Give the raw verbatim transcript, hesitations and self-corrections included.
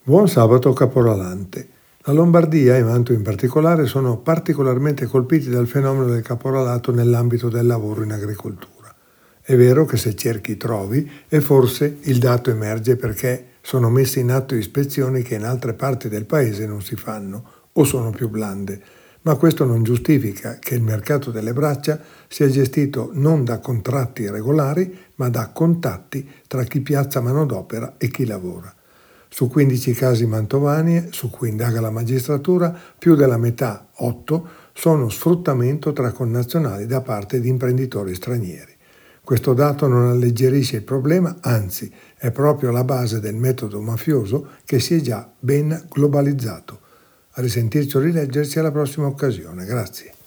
Buon sabato caporalante. La Lombardia e Mantua in particolare sono particolarmente colpiti dal fenomeno del caporalato nell'ambito del lavoro in agricoltura. È vero che se cerchi trovi e forse il dato emerge perché sono messe in atto ispezioni che in altre parti del paese non si fanno o sono più blande, ma questo non giustifica che il mercato delle braccia sia gestito non da contratti regolari ma da contatti tra chi piazza manodopera e chi lavora. Su quindici casi mantovani su cui indaga la magistratura, più della metà, otto, sono sfruttamento tra connazionali da parte di imprenditori stranieri. Questo dato non alleggerisce il problema, anzi è proprio la base del metodo mafioso che si è già ben globalizzato. A risentirci o rileggerci alla prossima occasione. Grazie.